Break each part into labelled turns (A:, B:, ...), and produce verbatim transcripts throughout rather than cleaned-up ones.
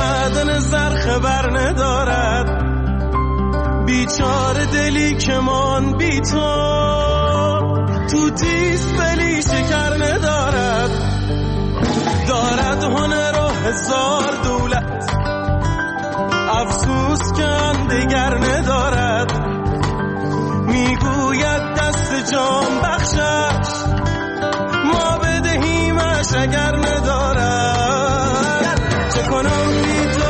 A: معدن زر خبر ندارد، بیچاره دلی که من بی تو تو تیز بلی شکر ندارد، دارد هنر و هزار دولت، افسوس که آن دیگر ندارد، میگوید دست جان بخشش ما بدهیمش اگر ندارد. چه کنم بی تو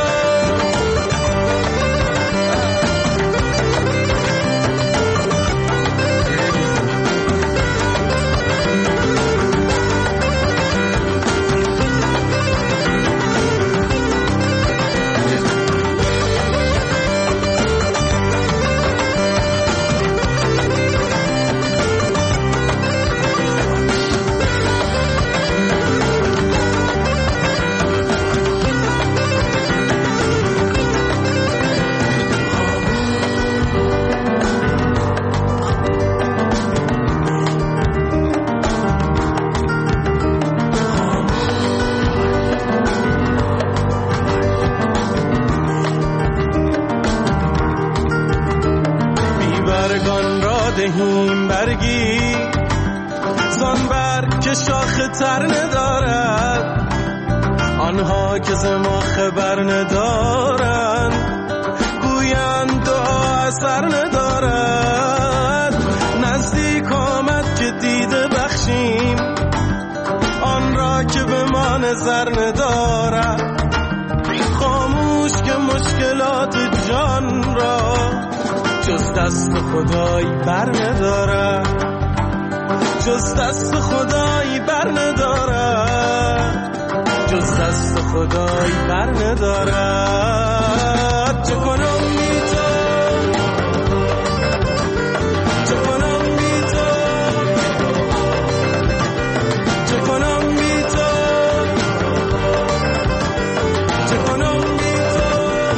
A: دهیم برگی زان برگ که شاخ تر ندارد، آنها که ز ما خبر ندارند گویند دعا اثر ندارد. نزدیک آمد که دیده بخشیم آن را که به ما نظر ندارد، خاموش که مشکلات جان را جز دست خدای بر ندارد، جز دست خدای بر ندارد، جز دست خدای بر ندارد. چه کنم بی تو، چه کنم بی تو، چه کنم بی تو، چه کنم بی تو.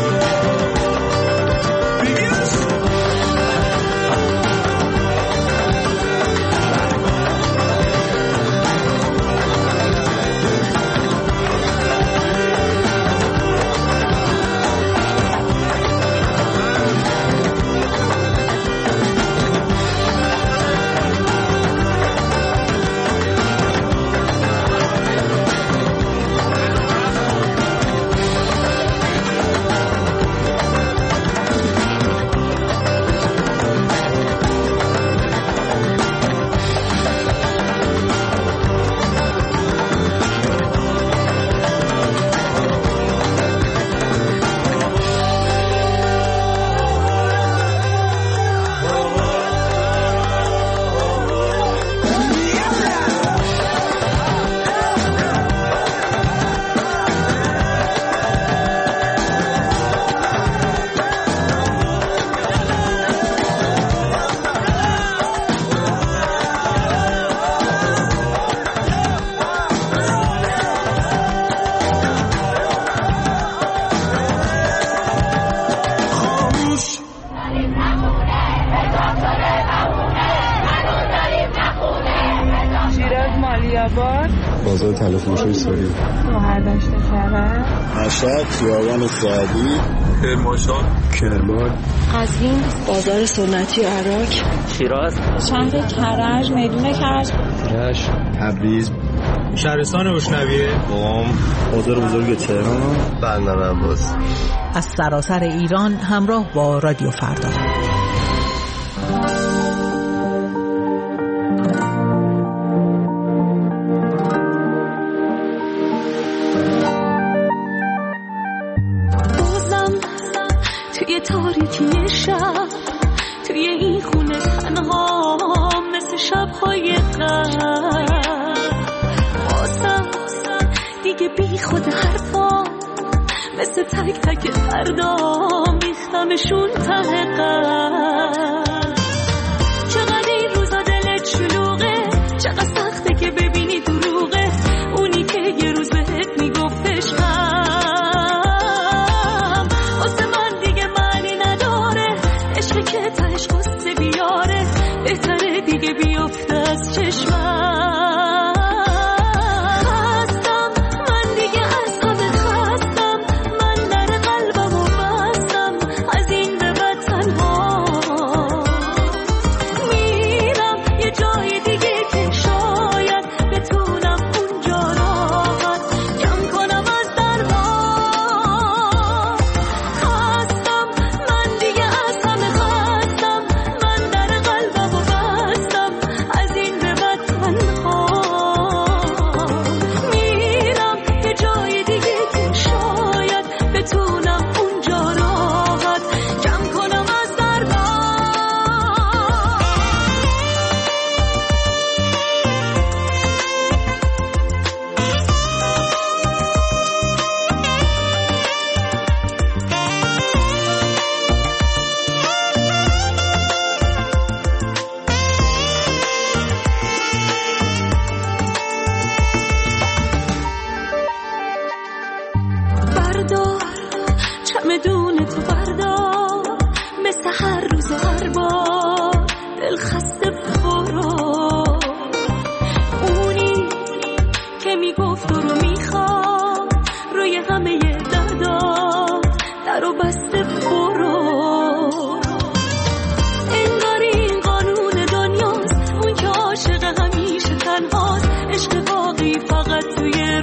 B: بازار تلفروشی سوری
C: مهردشت کرد
B: مشهد خیابان سعدی
D: کرمانشاه
B: کرمان
C: قزوین
E: بازار سنتی عراق
F: شیراز
C: شهر کرج میدون کرج
B: رشت تبریز
D: شهرستان اشنویه
B: قم بازار بزرگ تهران
G: بندر عباس.
H: از سراسر ایران همراه با رادیو فردا.
I: تاریکی شب توی این خونه تنها مثل شب‌های قبل واسم دیگه بی خود حرفا مثل تک تک فردا میختمشون ته قلب. چقدر این روزا دلت شلوغه، چقدر سخته که ببینی دروغه اونی که یه روز بهت میگفتش هم واسه من دیگه معنی نداره. عشقی که تهش قصه بیاره بهتره دیگه بیفته از چشمم. خستم من دیگه از همه خستم، من دونه تو بردار، مثل هر روز هر بار دل خسته برو. اونی که میگفت رو میخواد روی همه دردا درو بسته برو. انگاری این قانون دنیاست، اون که عاشق همیشه تنهاست، عشق واقعی فقط توی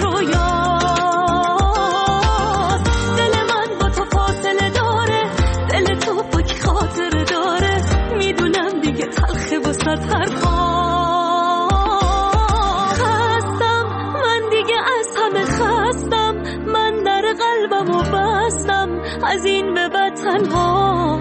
I: رویاست. دل من با تو فاصله داره، دل تو با کی خاطره داره، میدونم دیگه تلخه واسه حرفا. خستم من دیگه از همه خستم، من در قلبمو بستم از این به بعد تنها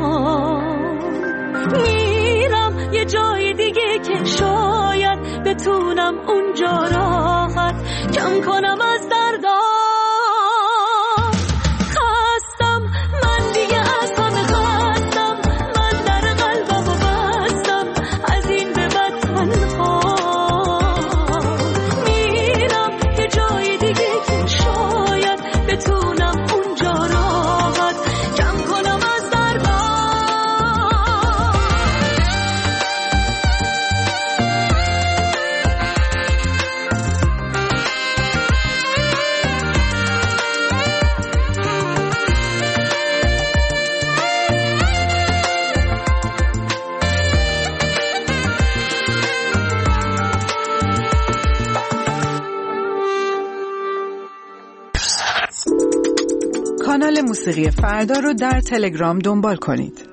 I: میرم یه جای دیگه که شاید بتونم اونجا راحت کم کنم از دردا. خستم من دیگه از همه خستم، من در قلبمو بستم از این به بعد تنها میرم یه جای دیگه که شاید بتونم اونجا راحت کم کنم از دردا.
H: کانال موسیقی فردا رو در تلگرام دنبال کنید.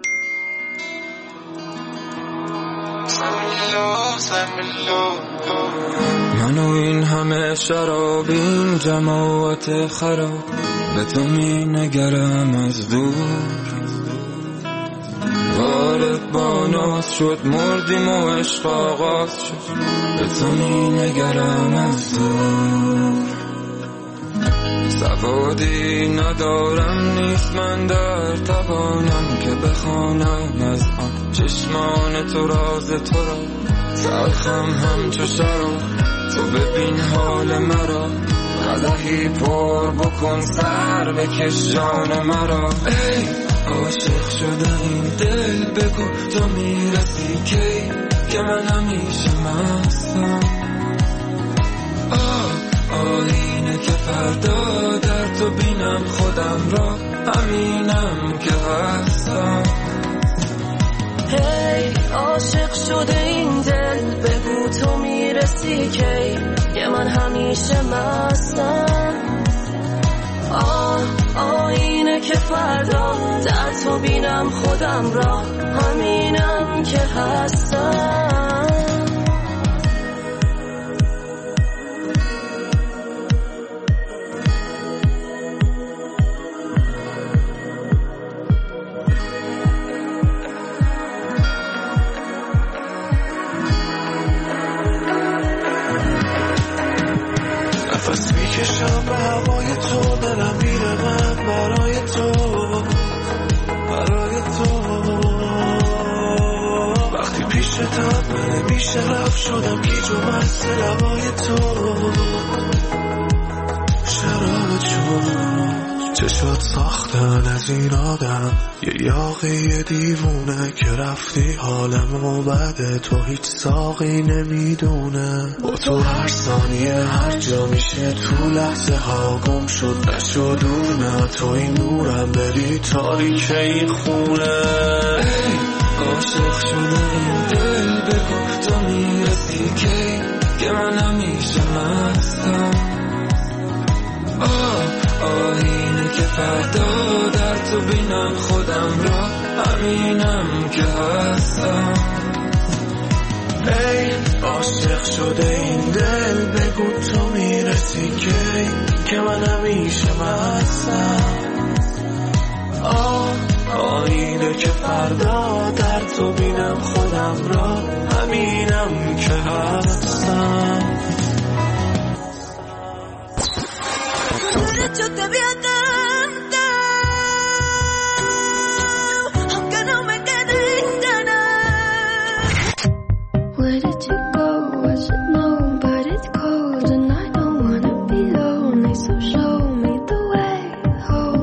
A: من و این همه شراب، این جماعت خراب، به تو می نگرم از دور. وارد با ناز شد مردیم و عشق آغاز شد، به تو می نگرم از دور. سوادی ندارم نیست من در توانم که بخوانم از آن چشمان تو راز تو را. تلخم همچو شراب، تو ببین حال مرا، قدحی پر بکن سر بکش جان مرا. ای عاشق شده این دل بگو تو میرسی کی، که من همیشه مستم. آه آینه که فردا در تو بینم خودم را، همینم که هستم.
I: هی عاشق شده این دل بگو تو میرسی کی، که من همیشه مستم. آه آینه که فردا در تو بینم خودم را، همینم که هستم.
A: نفس میکشم به هوای تو، دلم میره من برای تو، برای تو. وقتی پیشتم من میشه رفت شدم گیج و مست لبای تو. شراب چون چشات ساختن از این آدم، یه یاقی دیوونه که رفتی حالمو بده، تو هیچ ساقی نمیدونه. با تو هر ثانیه هر جا میشه تو لحظه ها گم شد، نشد دور نه تو این نورم بری تاریک این خونه. ای عاشق شده این دل بگو تو میرسی کی، که من همیشه مستم. آه آینه که فردا در تو بینم خودم را، همینم که هستم. ای عاشق شده این دل بگو تو میرسی کی، که من همیشه مستم. آه آینه که فردا در تو بینم خودم را، همینم که هستم.
I: Yo te vi tanto, aunque no me quede ganas. Where did you go? I should know, but it's cold and I don't wanna be lonely. So show me the way home.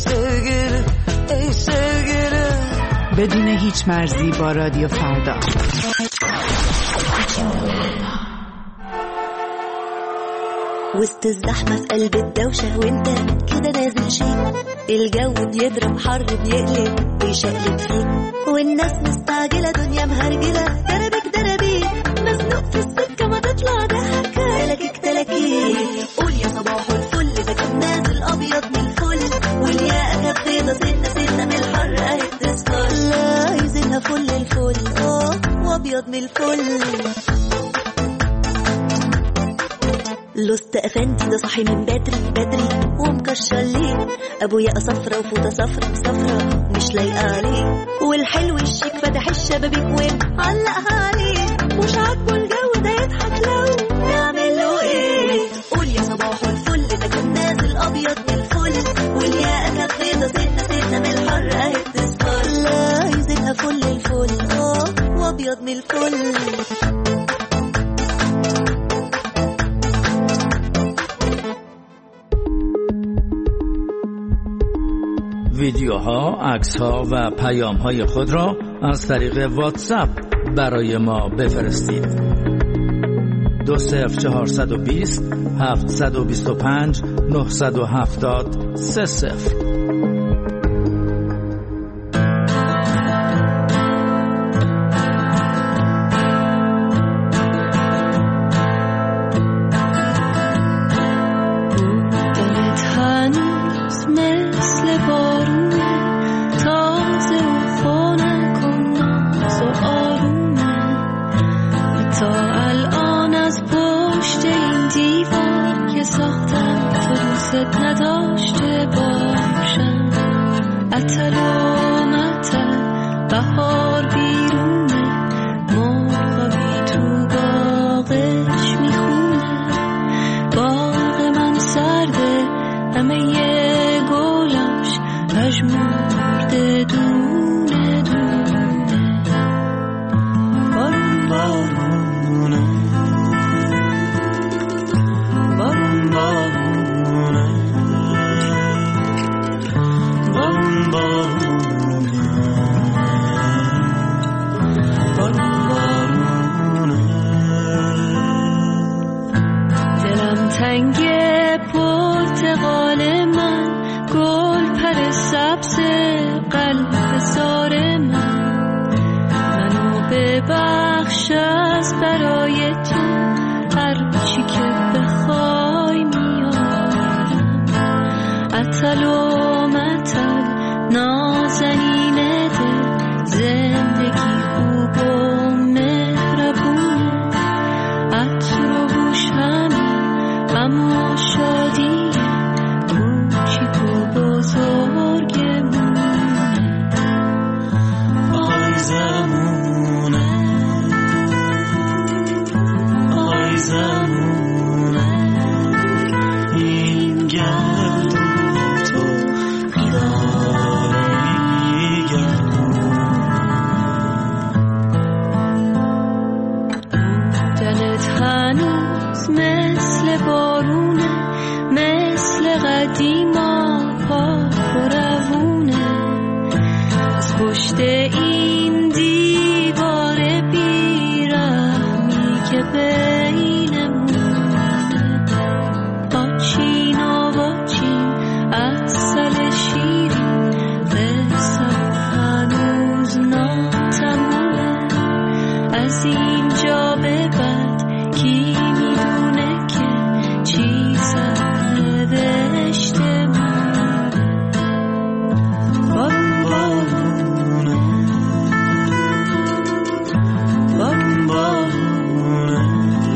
A: sevgilim ey sevgilim.
H: بدون هیچ مرزی با رادیو فردا.
I: وسط الزحمة في قلب الدوشة وانت كده نازل شيك، الجو بيضرب حر بيقلب بيشقلب فيك، والناس مستعجلة دنيا مهرجلة، دربك دربيك مزنوق في السكة ما تطلع ضحك، تلاكيك تلاكيك قول يا صباح الفل ده كان نازل أبيض من الفل، والياقة كانت بيضة سنة سنة من الحر أهي بتصفر، لا عايزينها فل الفل اه وأبيض من الفل. لست أفندي ده صاحي من بدري بدري ومكشر ليه، أبويا صفرة وفوطة صفرة صفرة مش لايقة عليه، والحلو الشيك فتح الشبابيك ومعلقها عليه، مش عاجبه الجو ده يضحك لو نعمل له ايه. قول يا صباح الفل ده كان نازل أبيض من الفل، والياقة كانت بيضة سنة سنة من الحر أهي بتصفر، لا عايزينها فل الفل اه وأبيض من الفل.
F: ویدیوها، عکس‌ها و پیام‌های خود را از طریق واتساپ برای ما بفرستید. دو صفر چهارصد و بیست هفتصد و بیست و پنج نهصد و هفتاد سه صفر.
I: نداشته باشم اتل و متل بهار بیرونه، مرغابی تو باغش میخونه، باغ من سرده همه یه گلاش پژمرده دونه دونه، بارون بارونه بارون بارونه تنگ پرتقال من، گل پر سبز قلب زار من، منو ببخش از برای تو هر چی که بخوای میارم، اتل و متل نازنین دل، زندگی خوب و مهربونه، عطر و بوش همین اما شادی کوچیک و بزرگمونه، آی زمونه آی زمونه، این گرد و تو بیداره میگردونه، دلت هنوز مثل بارونه، مثل قدیما پاک و روونه، از پشت این دیوار بیرحمی که بینمونه، آچین و واچین اصل شیرین، قصه هنوز ناتمومه، از اینجا به بعد کی میدونه که چی سرنوشته مونه، بارون بارونه بارون بارونه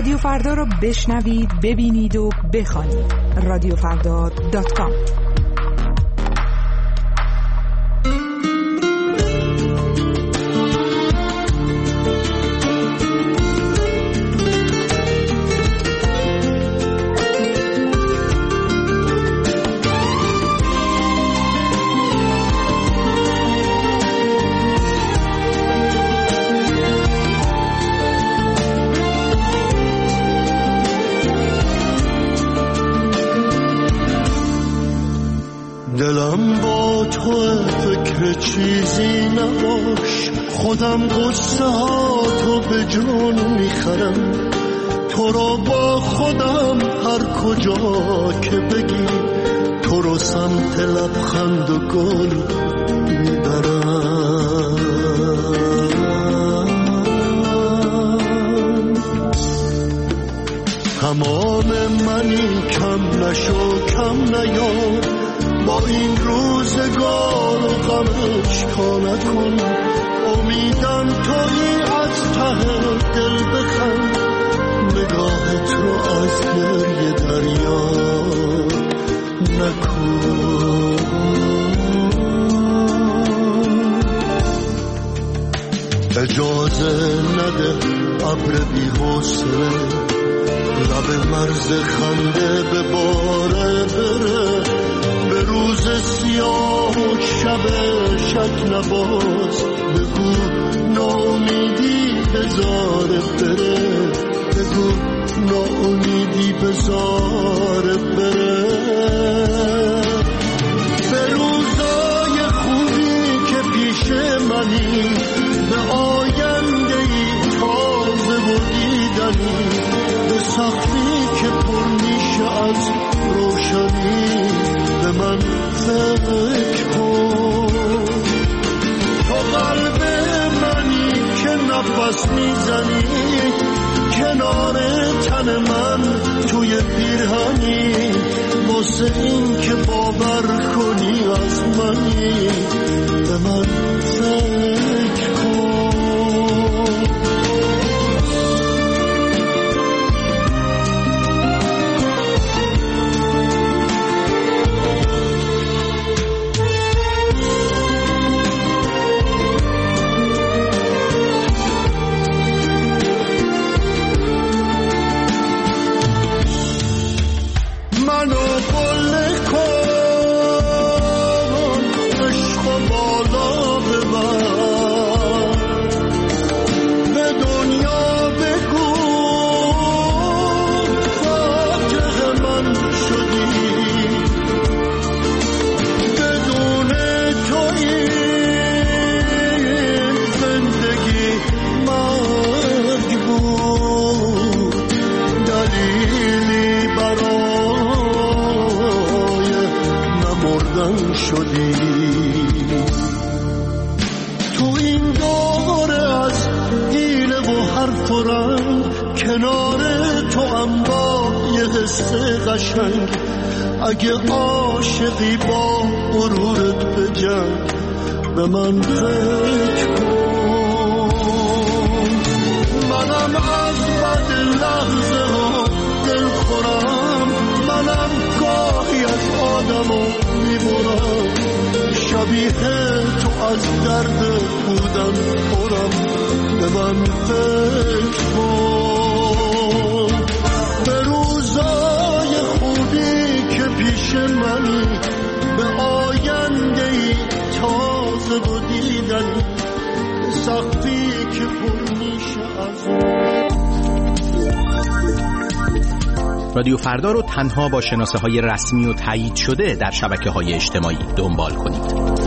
H: رادیو فردا رو بشنوید، ببینید و بخوانید. رادیو فردا دات کام.
A: دلم با تو فکر چیزی نباش، خودم قصه ها تو به جون میخرم، تو رو با خودم هر کجا که بگی، تو رو سمت لبخند و گل میبرم. تمام منی کم نشو کم نیا، با این روزگار و غمش کار نکن، امیدم تویی از ته دل بخند، نگاهت رو از گریه دریا نکن. اجازه نده ابر بی حوصله لب مرز خنده به باره بره، به روز سیاه و شب شک نباز، بگو ناامیدی بذاره بره، بگو ناامیدی بذاره بره. به روزای خوبی که پیش منی، به آیندهی تازه و دیدنی، به سختی که پر میشه از روشنی، به من فکر کن. تو قلب منی که نفس میزنی، کنار تن من توی پیرهنی، واسه این که باور کنی از منی، به من فکر کن. شدی تو این دوره از حیله و حرف و رنگ، کنار تو هم با یه حس قشنگ، اگه عاشقی با غرورت بجنگ، به من فکر کن. منم از بد لحظه ها دل خورم، منم گاهی از آدمو میبرم، شبیه تو از درد بودن خورم، به من فکر کن. به روزای خوبی که پیش منی، به آیندهی تازه و دیدنی، به سختی که پر میشه از
G: رادیو فردا رو تنها با شناسه های رسمی و تایید شده در شبکه های اجتماعی دنبال کنید.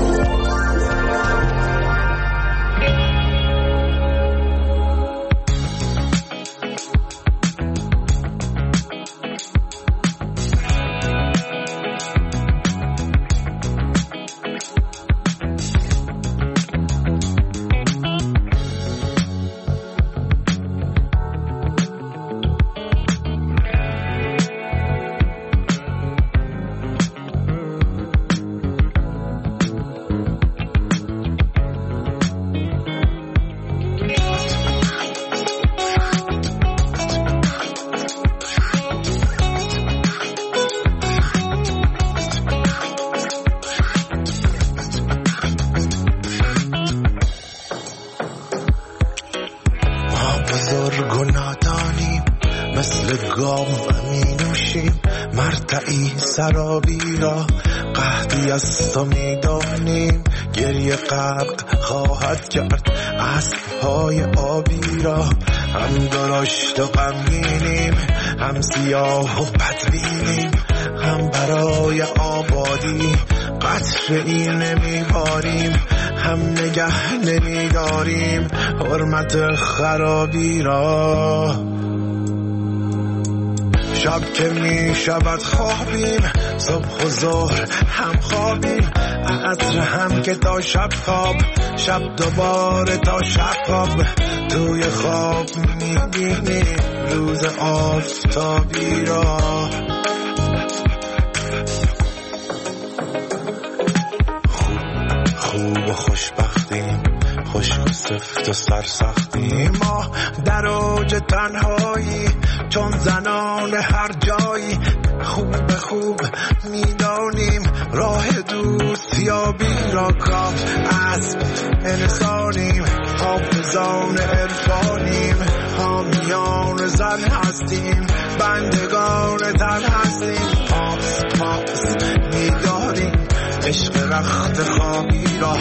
A: بزرگ و نادانیم، مثل گاو می نوشیم مرتعی سرابی را. قحطی از تو می دانیم گریه غرق خواهد کرد اسب‌های آبی را. هم درشت و غمگینیم، هم سیاه و بدبینیم، هم برای آبادی قطره‌ای نمیباریم، هم نگه نمیداریم حرمت خرابی را. شب که می شود خوابیم، صبح و ظهر هم خوابیم، عصر هم که تا شب خواب، شب دوباره تا شب خواب. توی خواب می بینیم روز آفتابی را. خوب خوب و خوشبختیم، خشک و سفت و سرسختیم، ما در اوج تنهایی چون زنان هر جایی. خوب خوب میدانیم راه دوستیابی را. کاف اسب انسانیم، حافظان عرفانیم، حامیان زن هستیم، بندگان تن هستیم. پاس پاس میداریم عشق رخت خوابی را.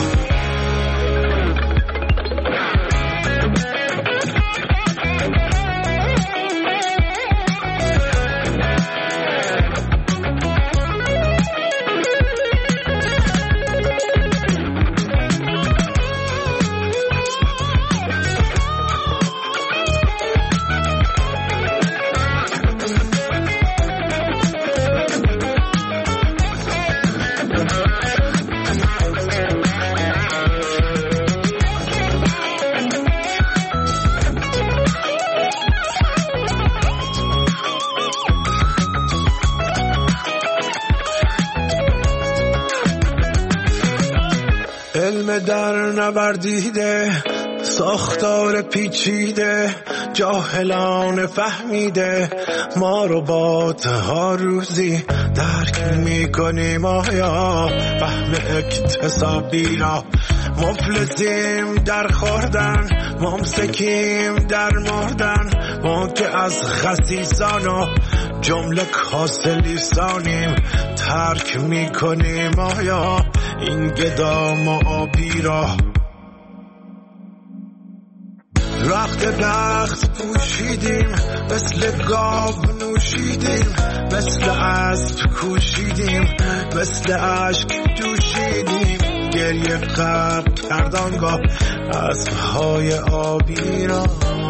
A: علم در نوردیده، ساختار پیچیده، جاهلان فهمیده، ما رو با ها روزی درک میکنیم آیا فهم اکتسابی را. مفلسیم در خوردن، ممسکیم در مردن، ما که از خسیسان و جمله کاسه لیسانیم ترک میکنیم آیا این گدام و آبی را. رخت بخت پوشیدیم، مثل گاو نوشیدیم، مثل اسب کوشیدیم، مثل اشک جوشیدیم، گریه غرق کردانگاه اسب‌های آبی را.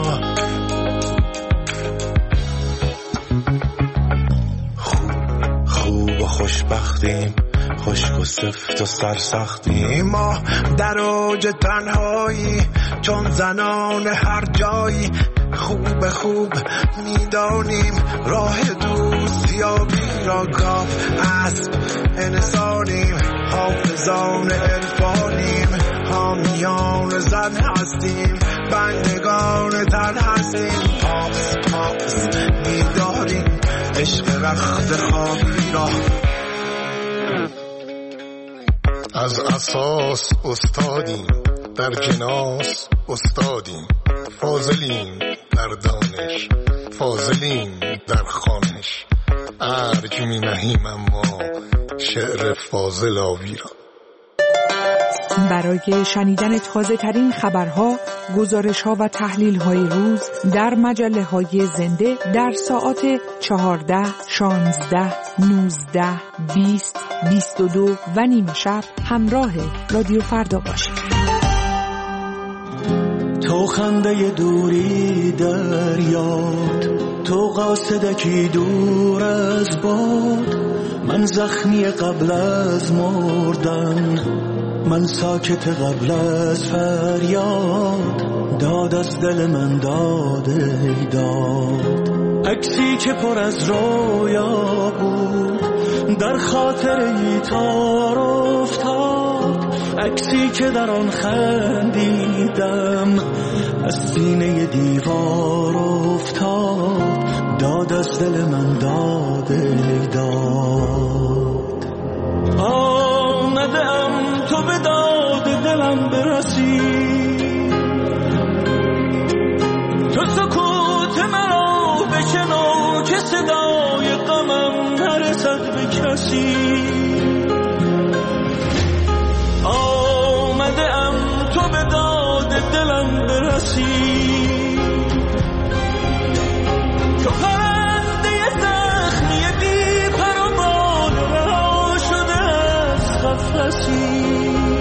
A: خوب خوب و خوشبختیم، خشک و سفت و سرسختیم، ما در اوج تنهایی چون زنان هر جایی. خوب خوب میدانیم راه دوستیابی را. گاف اسب انسانیم، حافظان عرفانیم، حامیان زن هستیم، بندگان تن هستیم. پاس پاس میداریم عشق رخت خوابی را.
J: از اساس استادیم، در جناس استادیم، فاضلیم در دانش، فاضلیم در خوانش، ارج می نهیم اما شعر فاضل آوی را.
H: برای شنیدن تازه ترین خبرها، گزارش ها و تحلیل های روز در مجله های زنده در ساعات چهارده، شانزده، نوزده، بیست، بیست و دو و نیمه شب همراه رادیو فردا باشید.
K: تو خنده دوری در یاد، تو قاصدکی دور از باد، من زخمی قبل از مردن، من ساکت قبل از فریاد، داد از دل من داده داد. عکسی که پر از رویا بود در خاطر ای تار افتاد، عکسی که در آن خندیدم از سینه دیوار افتاد، داد از دل من داده داد. آمدم تو به داد دلم برسی، تو کسی. آمده ام تو به داد دلم برسی، تو پرنده زخمی بی پر و بال رها شده از قفسی.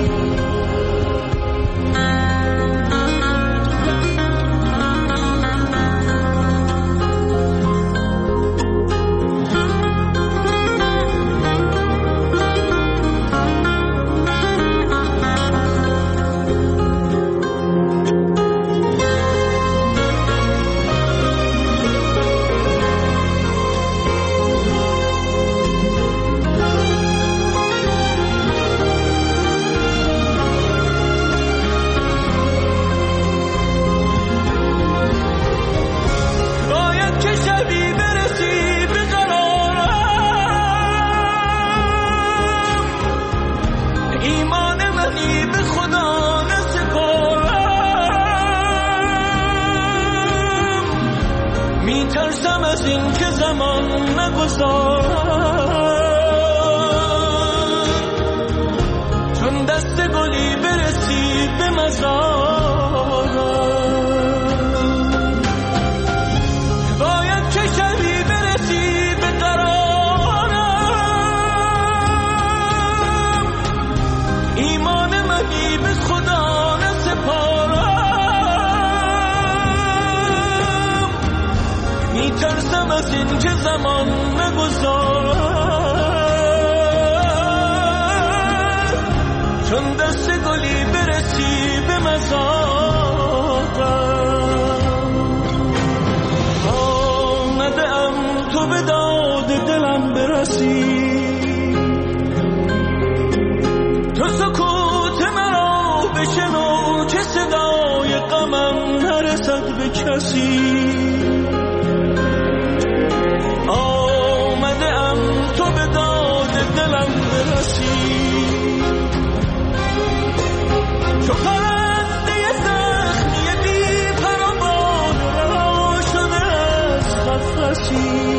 K: میترسم از این که زمان نگذارم، چون دست گلی برسید به مزارم. باید که شبی برسید به قرارم، ایمان منی به خدا نسپارم. میترسم از این که زمان نگذارم، چون دست گلی برسی به مزارم. آمده ام تو به داد دلم برسی، تو سکوت مرا بشنو که صدای غمم نرسد به کسی. آمده ام تو به داد دلم برسی، چو پرنده زخمی بی پر و بال رها شده از قفسی.